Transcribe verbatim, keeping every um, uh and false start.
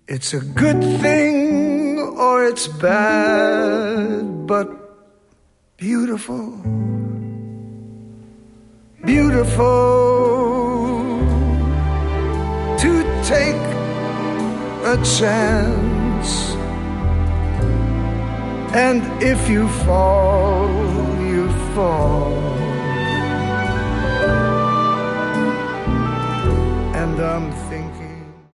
It's a good thing or it's bad, but beautiful, beautiful to take a chance. And if you fall,